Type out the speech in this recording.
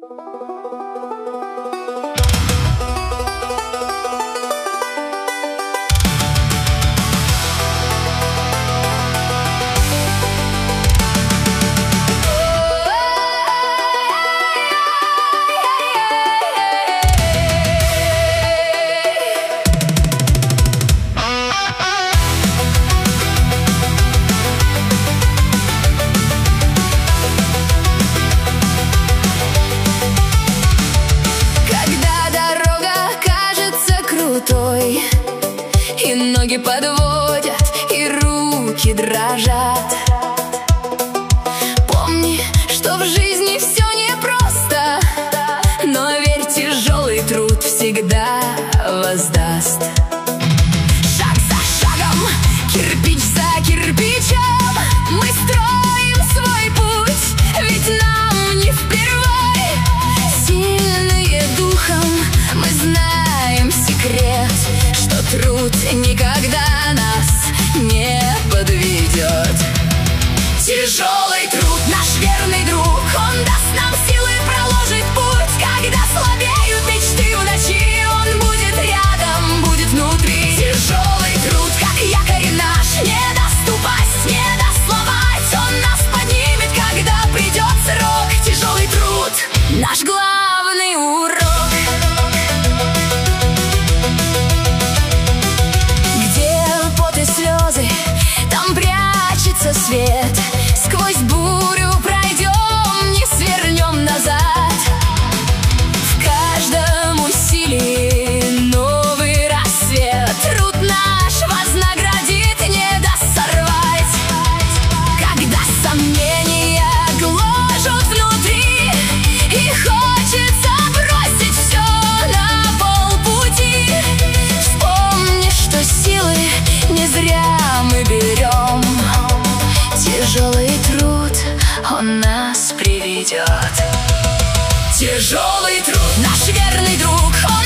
И ноги подводят, и руки дрожат. Помни, что в жизни все непросто, но верь, тяжелый труд всегда воздаст. Шаг за шагом, кирпич за кирпичом, мы строим свой путь, ведь нам не впервой. Сильные духом, мы знаем секрет, что труд никогда нас не подведет. Тяжелый труд, наш верный друг, он даст нам силы, проложит путь. Когда слабеют мечты в ночи, он будет рядом, будет внутри. Тяжелый труд, как якорь наш, не даст упасть, не даст сломать. Он нас поднимет, когда придет срок. Тяжелый труд, наш главный урок. Свет. Сквозь бурю пройдем, не свернем назад. В каждом усилии новый рассвет. Труд наш вознаградит, не даст сорвать. Когда сомнения гложут внутри и хочется бросить все на полпути, вспомни, что силы не зря мы берем. Тяжелый труд, он нас приведет. Тяжелый труд, наш верный друг, он